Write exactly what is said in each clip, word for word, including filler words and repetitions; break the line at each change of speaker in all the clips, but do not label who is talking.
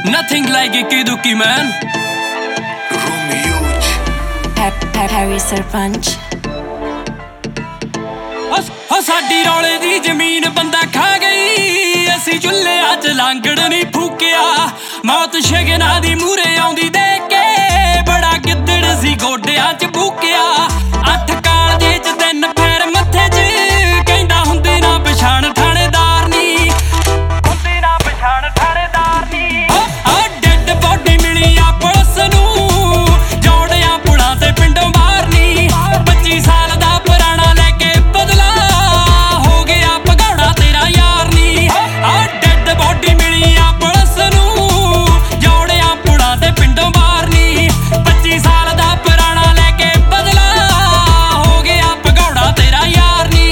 Nothing like Ikki Dukki, man.
Harry Sarpanch.
ਹੋ ਸਾਡੀ ਰੌਲੇ ਦੀ ਜ਼ਮੀਨ ਬੰਦਾ ਖਾ ਗਈ, ਅਸੀਂ ਚੁੱਲ੍ਹਿਆਂ 'ਚ ਲਾਂਗੜ ਨਹੀਂ ਫੂਕਿਆ। ਮੌਤ ਸ਼ਗਨਾਂ ਦੀ ਮੂਹਰੇ ਆਉਂਦੀ ਦੇਖ ਕੇ ਬੜਾ ਗਿੱਦੜ ਸੀ ਗੋਡਿਆਂ 'ਚ ਭੂਕਿਆ। ਅੱਠ ਕਾਲਜੇ 'ਚ ਤਿੰਨ ਫੇਰ ਮੱਥੇ 'ਚ ਕਹਿੰਦਾ ਹੁੰਦੀ ਨਾ ਪਛਾਣ ਥਾਣੇਦਾਰ ਨੀ, ਹੁੰਦੀ ਨਾ ਪਛਾਣ ਥਾਣੇਦਾਰ ਨੀ। ਆ ਡੈਡ ਬੋਡੀ ਮਿਲੀ ਆ ਪੁਲਿਸ ਨੂੰ, ਜੋੜਿਆਂ ਪੁਲਾਂ ਤੇ ਪਿੰਡੋਂ ਬਾਹਰ ਨੀ। ਪੱਚੀ ਸਾਲ ਦਾ ਪੁਰਾਣਾ ਲੈ ਕੇ ਬਦਲਾ ਹੋ ਗਿਆ ਭਗੌੜਾ ਤੇਰਾ ਯਾਰ ਨੀ। ਆ ਡੈਡ ਬੋਡੀ ਮਿਲੀ ਆ ਪੁਲਿਸ ਨੂੰ, ਜੋੜਿਆਂ ਪੁਲਾਂ ਤੇ ਪਿੰਡੋਂ ਬਾਹਰ ਨੀ। ਪੱਚੀ ਸਾਲ ਦਾ ਪੁਰਾਣਾ ਲੈ ਕੇ ਬਦਲਾ ਹੋ ਗਿਆ ਭਗੌੜਾ ਤੇਰਾ ਯਾਰ ਨੀ।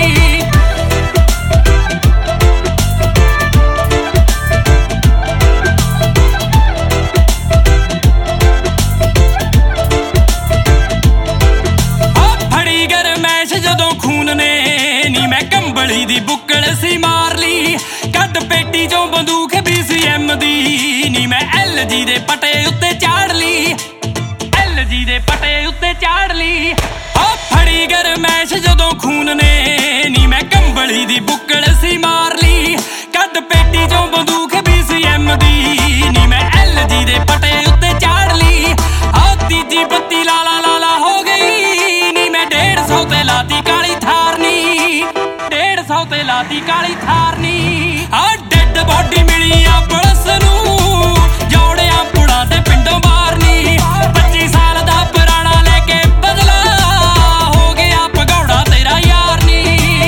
ਫੜੀ ਗਰਮੈਸ਼ ਜਦੋਂ ਖੂਨ ਨੇ ਨੀ ਮੈਂ ਕੰਬਲੀ ਦੀ ਬੁੱਕਲ ਸੀ ਮਾਰ ਲਈ। ਕੱਢ ਪੇਟੀ ਚੋਂ ਬੰਦੂਕ ਬੀ ਸੀ ਐਮ ਦੀ ਨੀ ਮੈਂ ਐਲ ਜੀ ਦੇ ਪਟੇ ਉੱਤੇ ਚਾੜ ਲਈ, ਐਲ ਜੀ ਦੇ ਪਟੇ ਉੱਤੇ ਚਾੜ ਲਈ। ਆ ਫੜੀ ਗਰਮੈਸ਼ ਜਦੋਂ ਖੂਨ ਨੇ ਨੀ ਮੈਂ ਕੰਬਲੀ ਦੀ ਬੁੱਕਲ ਸੀ ਮਾਰ ਲਈ। ਕੱਢ ਪੇਟੀ ਚੋਂ ਬੰਦੂਕ ਬੀ ਸੀ ਐਮ ਦੀ ਨੀ ਮੈਂ ਐਲ ਜੀ ਦੇ ਪਟੇ ਉੱਤੇ ਚਾੜ ਲਈ। ਆ ਤੀਜੀ ਬੱਤੀ ਲਾਲਾ ਲਾਲਾ ਹੋ ਗਈ ਨੀ ਮੈਂ ਡੇਢ ਸੌ ਤੇ ਲਾਤੀ ਕਾਲੀ ਥਾਰ ਨੀ, ਡੇਢ ਸੌ ਤੇ ਲਾਤੀ ਕਾਲੀ ਥਾਰ ਨੀ। ਆ ਡੈਡ ਬੋਡੀ ਮਿਲੀ ਆ ਪੁਲਿਸ ਨੂੰ, ਜੋੜਿਆਂ ਪੁਲਾਂ ਤੇ ਪਿੰਡੋਂ ਬਾਹਰ ਨੀ। ਪੱਚੀ ਸਾਲ ਦਾ ਪੁਰਾਣਾ ਲੈ ਕੇ ਬਦਲਾ ਹੋ ਗਿਆ ਭਗੌੜਾ ਤੇਰਾ ਯਾਰ ਨੀ।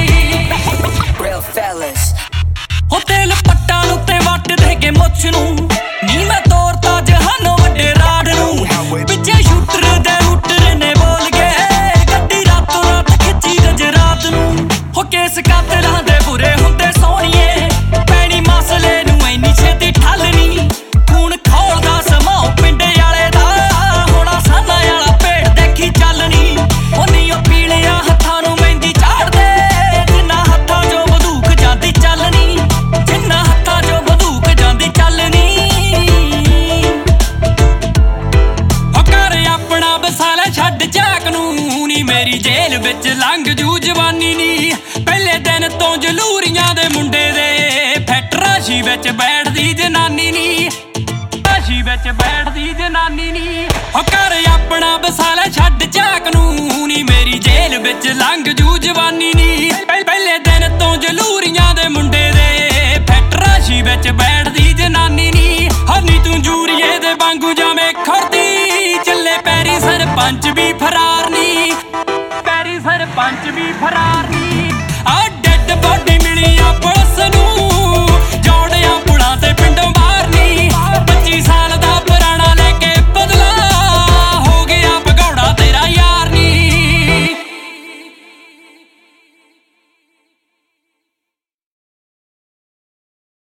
ਹੋ ਤੇਲ ਪੱਟਾਂ ਉੱਤੇ ਵੱਟ ਦੇ ਕੇ ਮੁੱਛ ਨੂੰ ਨੀ ਮੈਂ ਤੋਰਤਾ ਜਹਾਨੋਂ ਵੱਡੇ ਰਾੜ ਨੂੰ। ਪਿੱਛੇ ਸ਼ੂਟਰ ਦੇ ਰੂਟਰ ਨੇ ਬੋਲ ਗਏ, ਗੱਡੀ ਰਾਤੋਂ ਰਾਤ ਖਿੱਚੀ ਗਜਰਾਤ ਨੂੰ। ਹੋ ਕੇਸ ਕਾਤਲਾਂ ਦੇ ਬੁਰੇ ਹੁੰਦੇ ਸੋਹਣੀਏ, ਪੈਣੀ ਮਸਲੇ ਨੂੰ ਇੰਨੀ ਛੇਤੀ ਠੱਲ ਨੀ। ਖੂਨ ਖੋਲਦਾ ਸਮਾਂ ਪਿੰਡੇ ਵਾਲੇ ਦਾ, ਹੋਣਾ ਸਾਨਾ ਵਾਲਾ ਭੇਡ ਦੇਖੀ ਚੱਲਣੀ। ਉਹ ਨੀ ਉਹ ਪੀਲਿਆਂ ਹੱਥਾਂ ਨੂੰ ਮਹਿੰਦੀ ਚਾੜਦੇ, ਜਿੰਨਾ ਹੱਥਾਂ ਚੋਂ ਬੰਦੂਕ ਜਾਂਦੀ ਚੱਲਣੀ, ਜਿੰਨਾ ਹੱਥਾਂ ਚੋਂ ਬੰਦੂਕ ਜਾਂਦੀ ਚੱਲਣੀ। ਹੋ ਘਰ ਆਪਣਾ ਵਸਾ ਲੈ ਛੱਡ ਝਾਕ ਨੂੰ ਨੀ ਮੇਰੀ ਜੇਲ੍ਹ ਵਿੱਚ ਲੰਘ ਜੂ ਜਵਾਨੀ ਨੀ। ਪਹਿਲੇ ਦਿਨ ਤੋਂ ਜਲੂਰੀਆਂ ਦੇ ਮੁੰਡੇ ਦੇ ਫੈਟਰਾਸ਼ੀ ਵਿੱਚ ਬੈਠਦੀ ਜਨਾਨੀ ਨੀ, ਰਾਸ਼ੀ ਵਿੱਚ ਬੈਠਦੀ ਜਨਾਨੀ ਨੀ। ਹੋ ਘਰ ਆਪਣਾ ਵਸਾ ਲੈ ਛੱਡ ਝਾਕ ਨੂੰ ਨੀ ਮੇਰੀ ਜੇਲ੍ਹ ਵਿੱਚ ਲੰਘ ਜੂ ਜਵਾਨੀ ਨੀ। ਪਹਿਲੇ ਦਿਨ ਤੋਂ ਜਲੂਰੀਆਂ ਦੇ ਮੁੰਡੇ ਦੇ ਫੈਟਰਾਸ਼ੀ ਵਿੱਚ ਬੈਠਦੀ ਜਨਾਨੀ ਨੀ। ਹੋ ਨੀ ਤੂੰ ਜੂਰੀਏ ਦੇ ਵਾਂਗੂ ਜਾਵੇਂ ਖੜਦੀ, ਚੱਲੇ ਪੈਰੀ ਸਰਪੰਚ ਵੀ ਫਰਾਰ ਨੀ, ਪੈਰੀ ਸਰਪੰਚ ਵੀ ਫਰਾਰ ਨੀ।